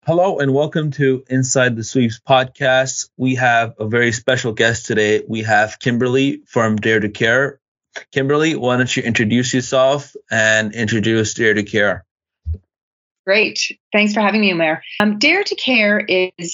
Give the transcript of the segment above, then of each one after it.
Hello and welcome to Inside the Sweeps podcast. We have a very special guest today. We have Kimberly from Dare to Care. Kimberly, why don't you introduce yourself and introduce Dare to Care? Great. Thanks for having me, Umair. Dare to Care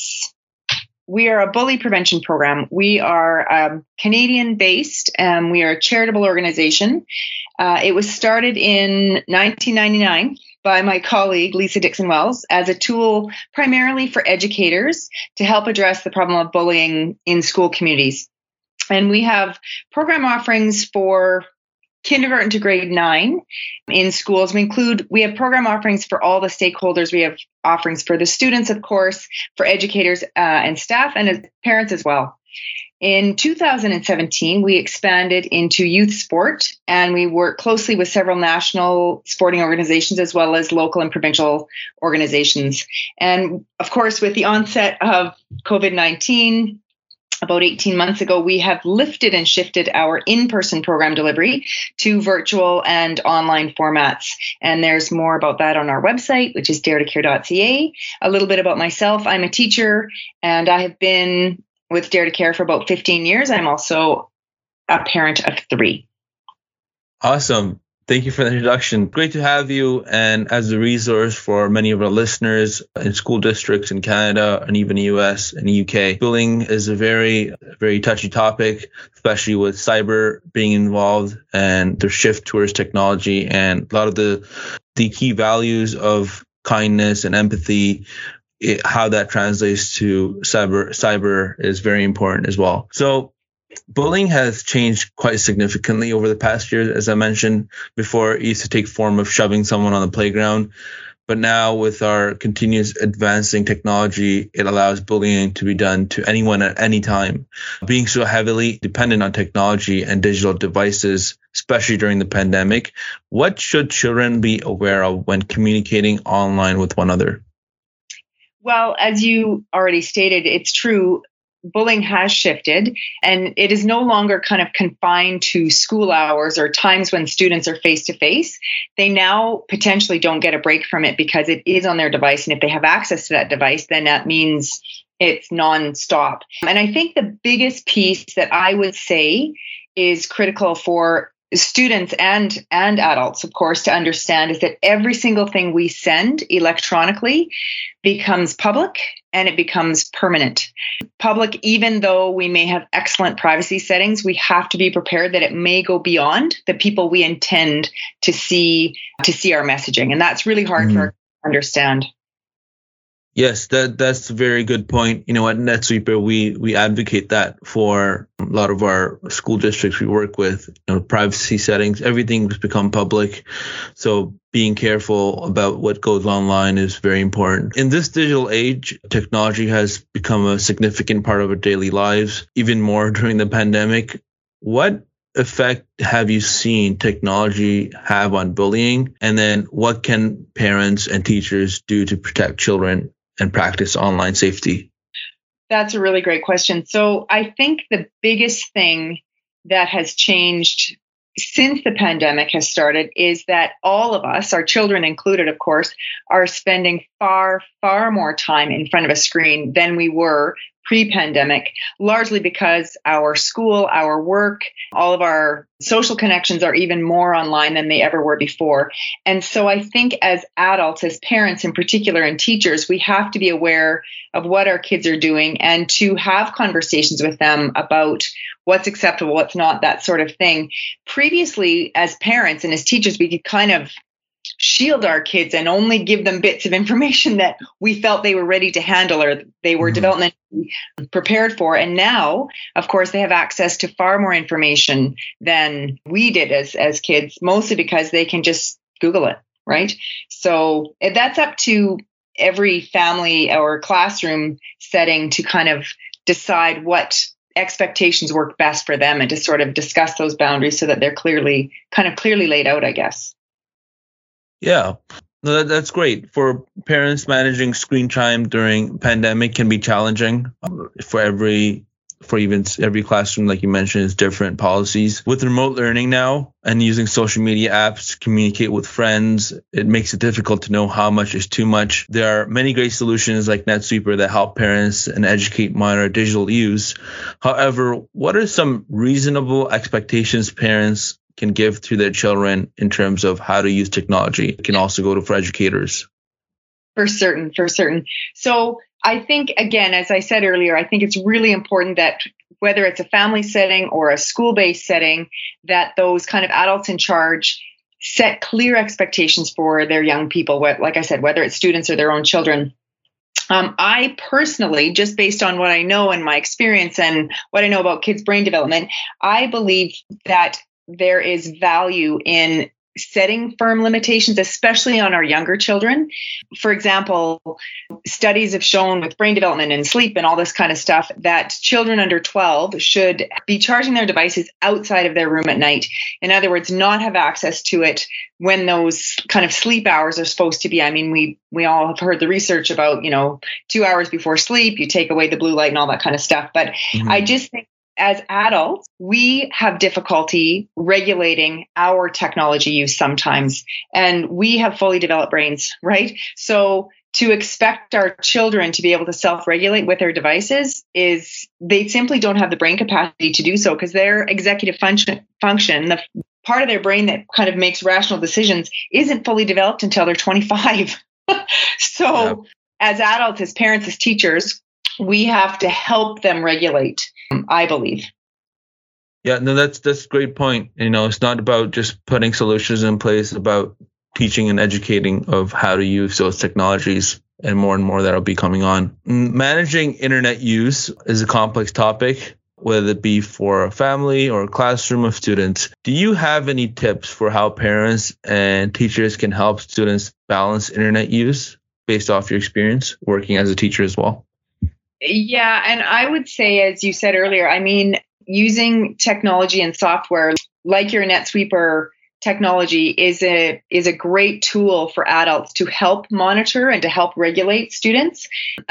we are a bully prevention program. We are Canadian-based. We are a charitable organization. It was started in 1999 by my colleague, Lisa Dixon-Wells, as a tool primarily for educators to help address the problem of bullying in school communities. And we have program offerings for kindergarten to grade 9 in schools. We have program offerings for all the stakeholders. We have offerings for the students, of course, for educators and staff, and as parents as well. In 2017, we expanded into youth sport, and we work closely with several national sporting organizations as well as local and provincial organizations. And of course, with the onset of COVID-19, about 18 months ago, we have lifted and shifted our in-person program delivery to virtual and online formats. And there's more about that on our website, which is daretocare.ca. A little bit about myself. I'm a teacher, and I have been with Dare to Care for about 15 years. I'm also a parent of 3. Awesome. Thank you for the introduction. Great to have you. And as a resource for many of our listeners in school districts in Canada and even the US and the UK, bullying is a very, very touchy topic, especially with cyber being involved and the shift towards technology and a lot of the key values of kindness and empathy. How that translates to cyber is very important as well. So bullying has changed quite significantly over the past year. As I mentioned before, it used to take form of shoving someone on the playground. But now with our continuous advancing technology, it allows bullying to be done to anyone at any time. Being so heavily dependent on technology and digital devices, especially during the pandemic, what should children be aware of when communicating online with one another? Well, as you already stated, it's true. Bullying has shifted, and it is no longer kind of confined to school hours or times when students are face to face. They now potentially don't get a break from it because it is on their device. And if they have access to that device, then that means it's nonstop. And I think the biggest piece that I would say is critical for students and adults, of course, to understand is that every single thing we send electronically becomes public and it becomes permanent. Public, even though we may have excellent privacy settings, we have to be prepared that it may go beyond the people we intend to see our messaging. And that's really hard for us to understand. Yes, that's a very good point. At NetSweeper, we advocate that for a lot of our school districts we work with. Privacy settings, everything has become public. So being careful about what goes online is very important. In this digital age, technology has become a significant part of our daily lives, even more during the pandemic. What effect have you seen technology have on bullying? And then what can parents and teachers do to protect children and practice online safety? That's a really great question. So I think the biggest thing that has changed since the pandemic has started is that all of us, our children included, of course, are spending far, far more time in front of a screen than we were pre-pandemic, largely because our school, our work, all of our social connections are even more online than they ever were before. And so I think as adults, as parents in particular, and teachers, we have to be aware of what our kids are doing and to have conversations with them about what's acceptable, what's not, that sort of thing. Previously, as parents and as teachers, we could kind of shield our kids and only give them bits of information that we felt they were ready to handle or they were developmentally prepared for. And now, of course, they have access to far more information than we did as kids, mostly because they can just Google it, right? So that's up to every family or classroom setting to kind of decide what expectations work best for them and to sort of discuss those boundaries so that they're clearly laid out, I guess. Yeah, no, that's great. For parents, managing screen time during pandemic can be challenging for every for even every classroom, like you mentioned, is different policies. With remote learning now and using social media apps to communicate with friends, it makes it difficult to know how much is too much. There are many great solutions like NetSweeper that help parents and educate monitor digital use. However, what are some reasonable expectations parents can give to their children in terms of how to use technology? It can also go to for educators. For certain. So I think, again, as I said earlier, I think it's really important that whether it's a family setting or a school-based setting, that those kind of adults in charge set clear expectations for their young people. Like I said, whether it's students or their own children. I personally, just based on what I know and my experience and what I know about kids' brain development, I believe that there is value in setting firm limitations, especially on our younger children. For example, studies have shown with brain development and sleep and all this kind of stuff that children under 12 should be charging their devices outside of their room at night. In other words, not have access to it when those kind of sleep hours are supposed to be. I mean, we all have heard the research about, 2 hours before sleep, you take away the blue light and all that kind of stuff. But I just think, as adults, we have difficulty regulating our technology use sometimes, and we have fully developed brains, right? So to expect our children to be able to self-regulate with their devices is they simply don't have the brain capacity to do so, because their executive function, the part of their brain that kind of makes rational decisions, isn't fully developed until they're 25. So as adults, as parents, as teachers, we have to help them regulate, I believe. Yeah, no, that's a great point. It's not about just putting solutions in place, about teaching and educating of how to use those technologies, and more that'll be coming on. Managing internet use is a complex topic, whether it be for a family or a classroom of students. Do you have any tips for how parents and teachers can help students balance internet use based off your experience working as a teacher as well? Yeah, and I would say, as you said earlier, I mean, using technology and software like your NetSweeper technology is a great tool for adults to help monitor and to help regulate students,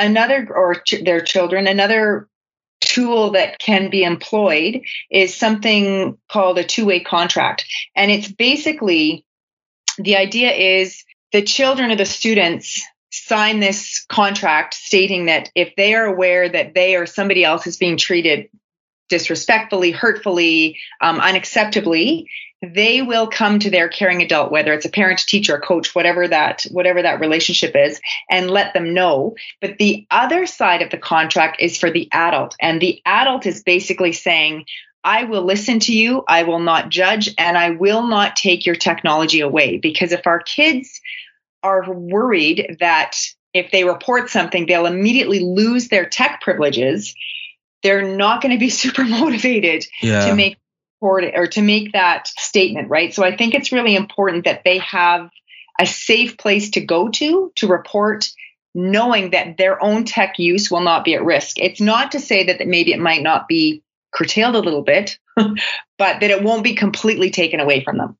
their children. Another tool that can be employed is something called a two-way contract. And it's basically, the idea is the children or the students sign this contract stating that if they are aware that they or somebody else is being treated disrespectfully, hurtfully, unacceptably, they will come to their caring adult, whether it's a parent, teacher, a coach, whatever that relationship is, and let them know. But the other side of the contract is for the adult. And the adult is basically saying, I will listen to you, I will not judge, and I will not take your technology away. Because if our kids are worried that if they report something, they'll immediately lose their tech privileges, they're not going to be super motivated to make that statement, right? So I think it's really important that they have a safe place to go to report, knowing that their own tech use will not be at risk. It's not to say that maybe it might not be curtailed a little bit, but that it won't be completely taken away from them.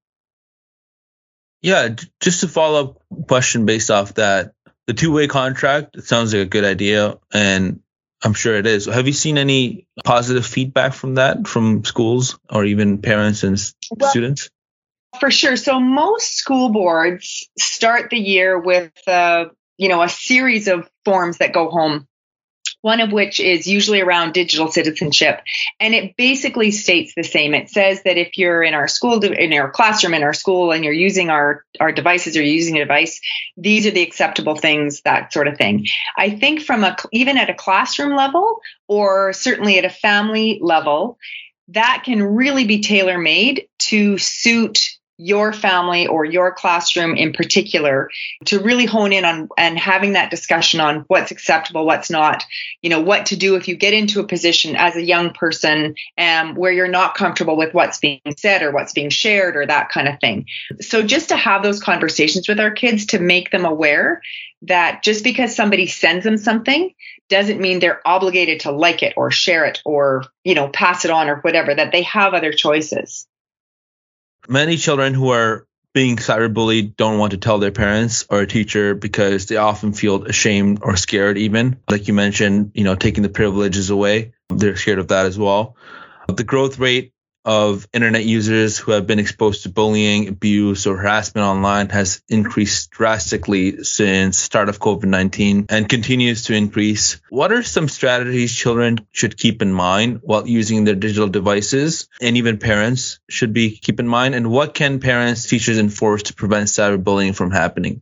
Yeah, just a follow-up question based off that. The two-way contract, it sounds like a good idea, and I'm sure it is. Have you seen any positive feedback from that from schools or even parents and students? For sure. So most school boards start the year with a series of forms that go home. One of which is usually around digital citizenship. And it basically states the same. It says that if you're in our school, in our classroom, in our school, and you're using our devices or you're using a device, these are the acceptable things, that sort of thing. I think even at a classroom level, or certainly at a family level, that can really be tailor-made to suit your family or your classroom in particular, to really hone in on and having that discussion on what's acceptable, what's not, what to do if you get into a position as a young person where you're not comfortable with what's being said or what's being shared or that kind of thing. So just to have those conversations with our kids, to make them aware that just because somebody sends them something doesn't mean they're obligated to like it or share it or, pass it on or whatever, that they have other choices. Many children who are being cyberbullied don't want to tell their parents or a teacher because they often feel ashamed or scared even. Like you mentioned, taking the privileges away. they're scared of that as well. The growth rate of internet users who have been exposed to bullying, abuse, or harassment online has increased drastically since start of COVID-19 and continues to increase. What are some strategies children should keep in mind while using their digital devices, and even parents should keep in mind? And what can parents, teachers enforce to prevent cyberbullying from happening?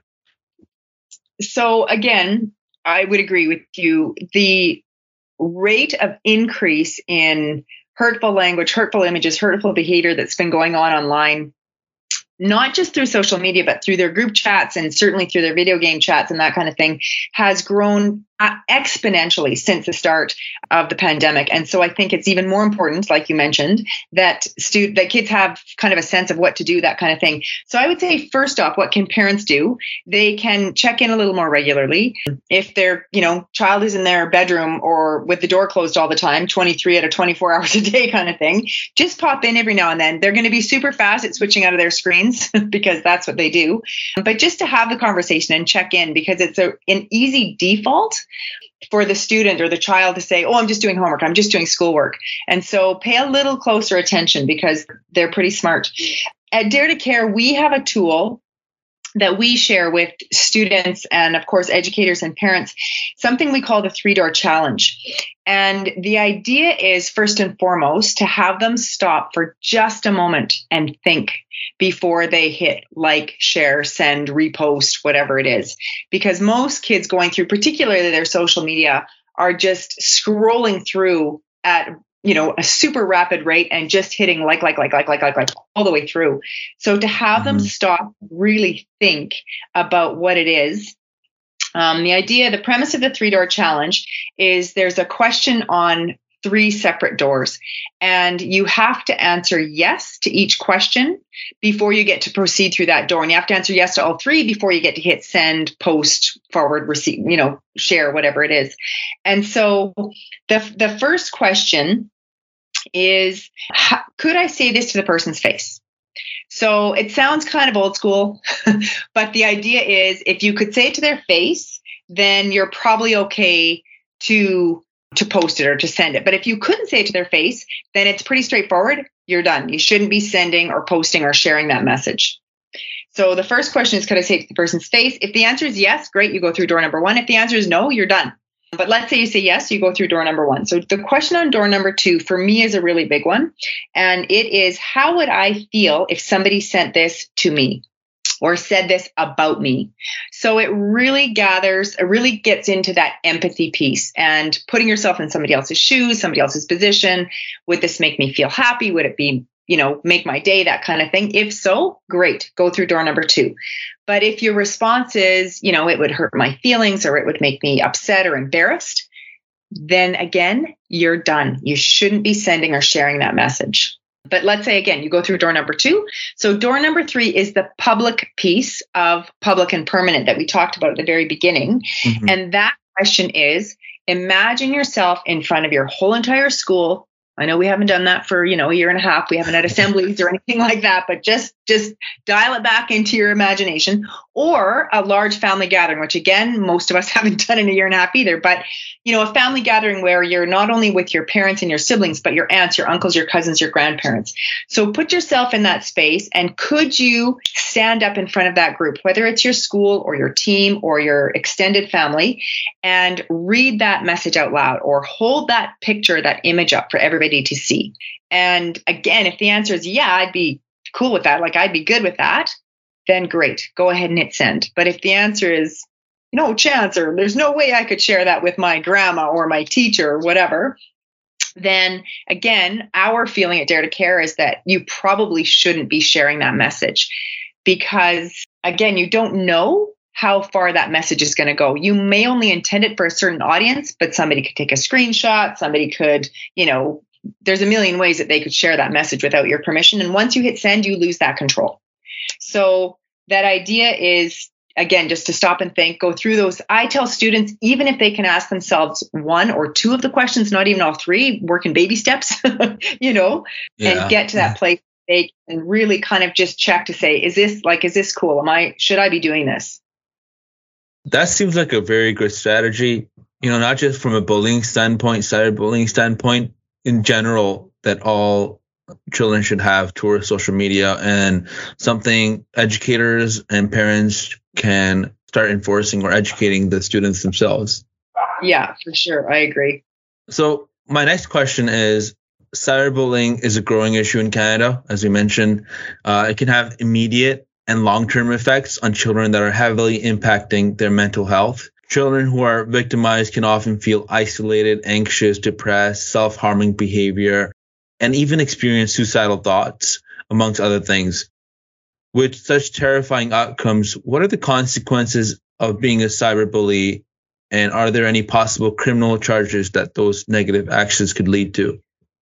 So again, I would agree with you. The rate of increase in hurtful language, hurtful images, hurtful behavior that's been going on online, not just through social media, but through their group chats and certainly through their video game chats and that kind of thing, has grown exponentially since the start of the pandemic. And so I think it's even more important, like you mentioned, that that kids have kind of a sense of what to do, that kind of thing. So I would say, first off, what can parents do? They can check in a little more regularly. If their, child is in their bedroom or with the door closed all the time, 23 out of 24 hours a day kind of thing, just pop in every now and then. They're going to be super fast at switching out of their screens because that's what they do. But just to have the conversation and check in, because it's an easy default for the student or the child to say, oh, I'm just doing homework, I'm just doing schoolwork. And so pay a little closer attention because they're pretty smart. At Dare to Care, we have a tool that we share with students and, of course, educators and parents, something we call the 3-door challenge. And the idea is, first and foremost, to have them stop for just a moment and think before they hit like, share, send, repost, whatever it is. Because most kids going through, particularly their social media, are just scrolling through at a super rapid rate and just hitting like all the way through. So to have them stop, really think about what it is. The premise of the 3-door challenge is there's a question on 3 separate doors, and you have to answer yes to each question before you get to proceed through that door. And you have to answer yes to all 3 before you get to hit send, post, forward, receive, share, whatever it is. And so the first question is, could I say this to the person's face? So it sounds kind of old school, but the idea is if you could say it to their face, then you're probably okay to post it or to send it. But if you couldn't say it to their face, then it's pretty straightforward. You're done. You shouldn't be sending or posting or sharing that message. So the first question is, could I say it to the person's face? If the answer is yes, great, you go through door number 1. If the answer is no, you're done. But let's say you say yes, you go through door number 1. So the question on door number 2 for me is a really big one. And it is, how would I feel if somebody sent this to me or said this about me? So it really gets into that empathy piece and putting yourself in somebody else's shoes, somebody else's position. Would this make me feel happy? Would it be, make my day, that kind of thing? If so, great, go through door number 2. But if your response is, it would hurt my feelings or it would make me upset or embarrassed, then again, you're done. You shouldn't be sending or sharing that message. But let's say, again, you go through door number 2. So door number 3 is the public piece of public and permanent that we talked about at the very beginning. Mm-hmm. And that question is, imagine yourself in front of your whole entire school. I know we haven't done that for, a year and a half. We haven't had assemblies or anything like that, but just dial it back into your imagination, or a large family gathering, which again, most of us haven't done in a year and a half either. But, a family gathering where you're not only with your parents and your siblings, but your aunts, your uncles, your cousins, your grandparents. So put yourself in that space, and could you stand up in front of that group, whether it's your school or your team or your extended family, and read that message out loud, or hold that picture, that image up for everybody to see? And again, if the answer is, yeah, I'd be cool with that, like I'd be good with that, then great, go ahead and hit send. But if the answer is no chance, or there's no way I could share that with my grandma or my teacher or whatever, then again, our feeling at Dare to Care is that you probably shouldn't be sharing that message, because again, you don't know how far that message is going to go. You may only intend it for a certain audience, but somebody could take a screenshot, somebody could, there's a million ways that they could share that message without your permission. And once you hit send, you lose that control. So that idea is, again, just to stop and think, go through those. I tell students, even if they can ask themselves 1 or 2 of the questions, not even all 3, work in baby steps, and get to that place they can really kind of just check to say, is this cool? Should I be doing this? That seems like a very good strategy. not just from a bullying standpoint, cyberbullying standpoint, in general, that all children should have towards social media, and something educators and parents can start enforcing or educating the students themselves. Yeah, for sure. I agree. So my next question is, cyberbullying is a growing issue in Canada, as we mentioned. It can have immediate and long-term effects on children that are heavily impacting their mental health. Children who are victimized can often feel isolated, anxious, depressed, self-harming behavior, and even experience suicidal thoughts, amongst other things. With such terrifying outcomes, what are the consequences of being a cyberbully, and are there any possible criminal charges that those negative actions could lead to?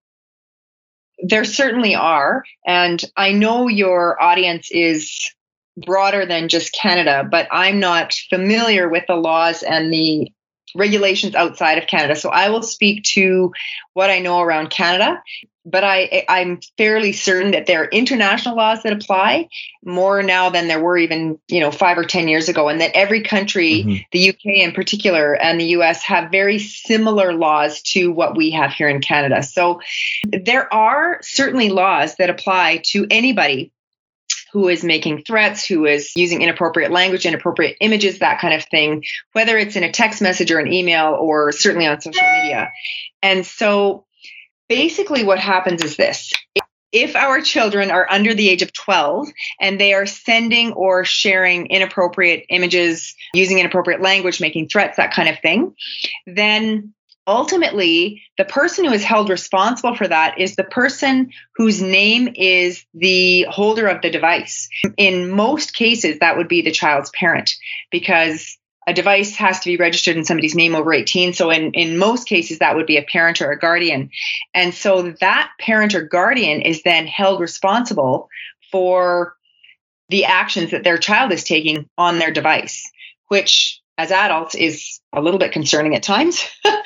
There certainly are. And I know your audience is broader than just Canada, but I'm not familiar with the laws and the regulations outside of Canada. So I will speak to what I know around Canada, but I'm fairly certain that there are international laws that apply more now than there were even, 5 or 10 years ago. And that every country, the UK in particular, and the US have very similar laws to what we have here in Canada. So there are certainly laws that apply to anybody who is making threats, who is using inappropriate language, inappropriate images, that kind of thing, whether it's in a text message or an email or certainly on social media. And so basically what happens is this. If our children are under the age of 12 and they are sending or sharing inappropriate images, using inappropriate language, making threats, that kind of thing, then ultimately, the person who is held responsible for that is the person whose name is the holder of the device. In most cases, that would be the child's parent, because a device has to be registered in somebody's name over 18. So in most cases, that would be a parent or a guardian. And so that parent or guardian is then held responsible for the actions that their child is taking on their device, which as adults is a little bit concerning at times.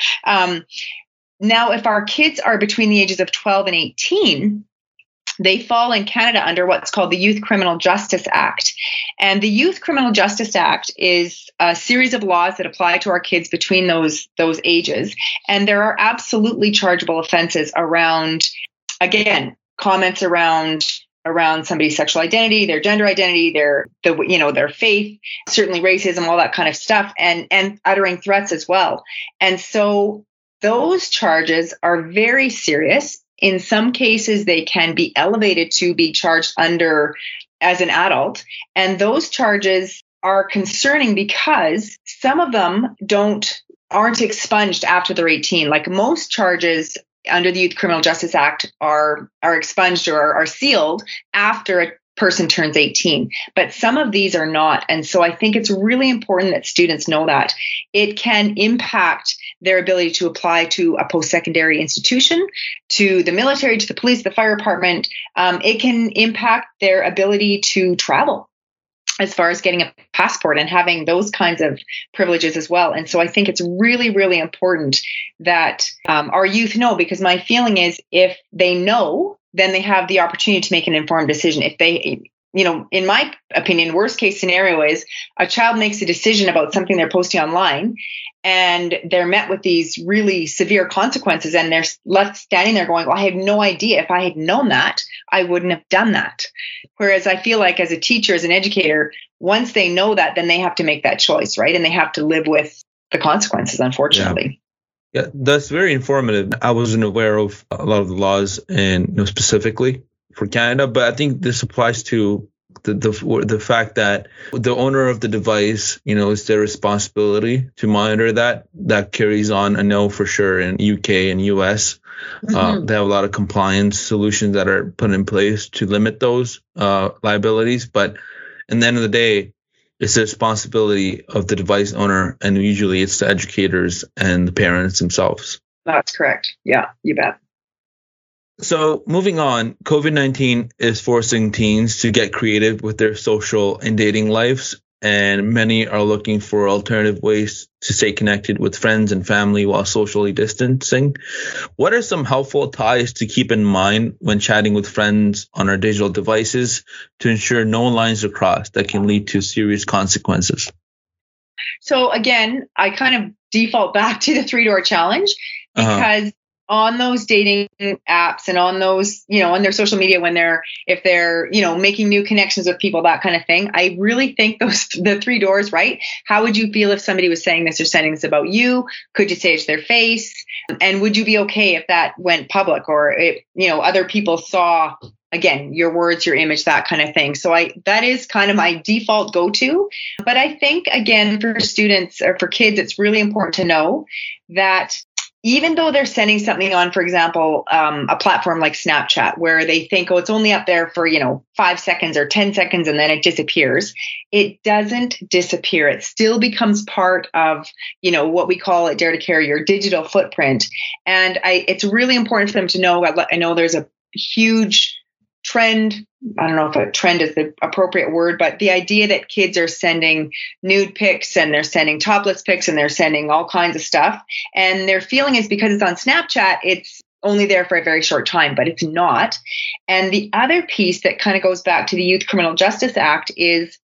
Now, if our kids are between the ages of 12 and 18, they fall in Canada under what's called the Youth Criminal Justice Act. And the Youth Criminal Justice Act is a series of laws that apply to our kids between those ages. And there are absolutely chargeable offenses around, again, comments around somebody's sexual identity, their gender identity, their faith, certainly racism, all that kind of stuff, and uttering threats as well. And so those charges are very serious. In some cases, they can be elevated to be charged under as an adult. And those charges are concerning because some of them aren't expunged after they're 18. Like most charges under the Youth Criminal Justice Act are expunged or are sealed after a person turns 18. But some of these are not. And so I think it's really important that students know that. It can impact their ability to apply to a post-secondary institution, to the military, to the police, the fire department. It can impact their ability to travel as far as getting a passport and having those kinds of privileges as well. And so I think it's really, really important that our youth know, because my feeling is if they know, then they have the opportunity to make an informed decision. If they, in my opinion, worst case scenario is a child makes a decision about something they're posting online and they're met with these really severe consequences, and they're left standing there going, well, I had no idea. If I had known that, I wouldn't have done that. Whereas I feel like as a teacher, as an educator, once they know that, then they have to make that choice, right? And they have to live with the consequences, unfortunately. Yeah, that's very informative. I wasn't aware of a lot of the laws, and specifically for Canada, but I think this applies to the fact that the owner of the device, it's their responsibility to monitor that carries on. I know for sure in UK and US, they have a lot of compliance solutions that are put in place to limit those liabilities. But at the end of the day, it's the responsibility of the device owner, and usually it's the educators and the parents themselves. That's correct. Yeah, you bet. So moving on, COVID-19 is forcing teens to get creative with their social and dating lives, and many are looking for alternative ways to stay connected with friends and family while socially distancing. What are some helpful ties to keep in mind when chatting with friends on our digital devices to ensure no lines are crossed that can lead to serious consequences? So again, I kind of default back to the 3-door challenge because on those dating apps and on those, on their social media, if they're, making new connections with people, that kind of thing, I really think the 3 doors, right? How would you feel if somebody was saying this or sending this about you? Could you say it to their face? And would you be okay if that went public, or if, other people saw, again, your words, your image, that kind of thing? So that is kind of my default go-to. But I think, again, for students or for kids, it's really important to know that even though they're sending something on, for example, a platform like Snapchat, where they think, it's only up there for, 5 seconds or 10 seconds and then it disappears, it doesn't disappear. It still becomes part of, what we call at Dare to Care, your digital footprint. And it's really important for them to know. I know there's a huge trend. I don't know if a trend is the appropriate word, but the idea that kids are sending nude pics and they're sending topless pics and they're sending all kinds of stuff. And their feeling is because it's on Snapchat, it's only there for a very short time, but it's not. And the other piece that kind of goes back to the Youth Criminal Justice Act is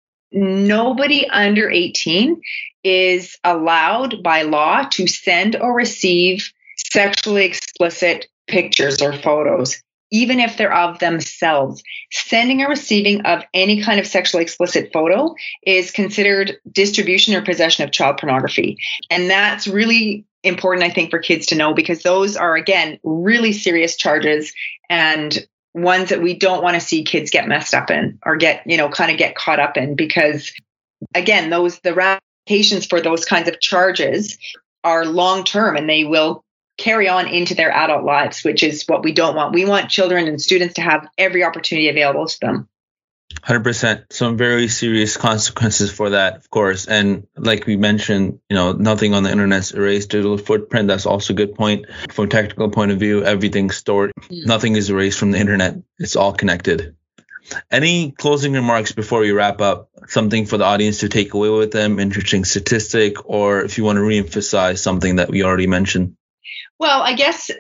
nobody under 18 is allowed by law to send or receive sexually explicit pictures or photos, even if they're of themselves. Sending or receiving of any kind of sexually explicit photo is considered distribution or possession of child pornography. And that's really important, I think, for kids to know, because those are, again, really serious charges and ones that we don't want to see kids get messed up in or get caught up in, because, again, the ramifications for those kinds of charges are long-term and they will carry on into their adult lives, which is what we don't want. We want children and students to have every opportunity available to them. 100%. Some very serious consequences for that, of course. And like we mentioned, nothing on the internet's erased. Digital footprint, that's also a good point. From a technical point of view, everything's stored. Nothing is erased from the internet. It's all connected. Any closing remarks before we wrap up? Something for the audience to take away with them, interesting statistic, or if you want to reemphasize something that we already mentioned? Well, I guess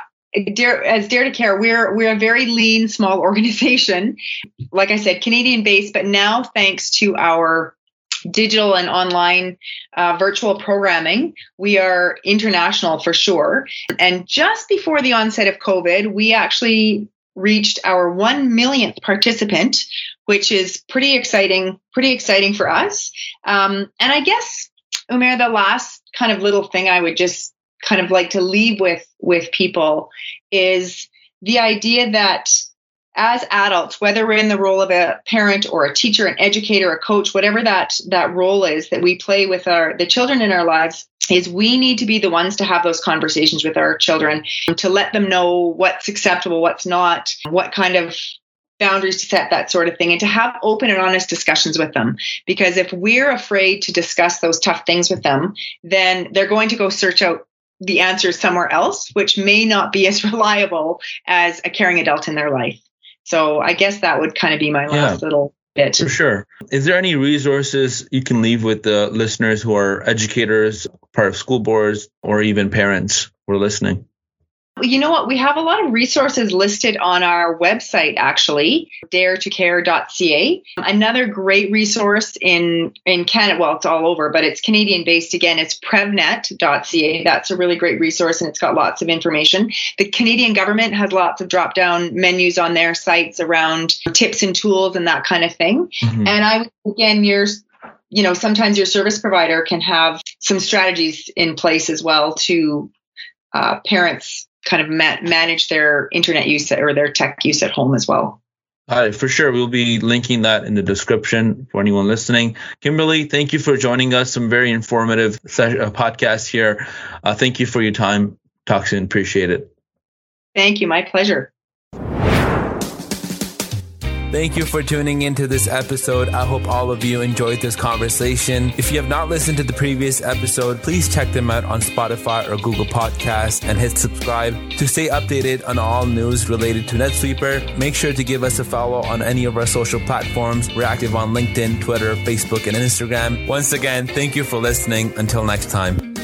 as Dare to Care, we're a very lean, small organization. Like I said, Canadian-based, but now thanks to our digital and online virtual programming, we are international for sure. And just before the onset of COVID, we actually reached our 1 millionth participant, which is pretty exciting for us. And I guess, Umair, the last kind of little thing I would just kind of like to leave with people is the idea that as adults, whether we're in the role of a parent or a teacher, an educator, a coach, whatever that role is that we play with the children in our lives, is we need to be the ones to have those conversations with our children, to let them know what's acceptable, what's not, what kind of boundaries to set, that sort of thing, and to have open and honest discussions with them. Because if we're afraid to discuss those tough things with them, then they're going to go search out the answers somewhere else, which may not be as reliable as a caring adult in their life. So I guess that would kind of be my last little bit. For sure. Is there any resources you can leave with the listeners who are educators, part of school boards, or even parents who are listening? You know what? We have a lot of resources listed on our website, actually, daretocare.ca. Another great resource in Canada, well, it's all over, but it's Canadian-based again, it's prevnet.ca. That's a really great resource, and it's got lots of information. The Canadian government has lots of drop-down menus on their sites around tips and tools and that kind of thing. Mm-hmm. And sometimes your service provider can have some strategies in place as well to parents kind of manage their internet use or their tech use at home as well. All right, for sure. We'll be linking that in the description for anyone listening. Kimberly, thank you for joining us. Some very informative podcast here. Thank you for your time. Talk soon. Appreciate it. Thank you. My pleasure. Thank you for tuning into this episode. I hope all of you enjoyed this conversation. If you have not listened to the previous episode, please check them out on Spotify or Google Podcasts and hit subscribe to stay updated on all news related to NetSweeper. Make sure to give us a follow on any of our social platforms. We're active on LinkedIn, Twitter, Facebook, and Instagram. Once again, thank you for listening. Until next time.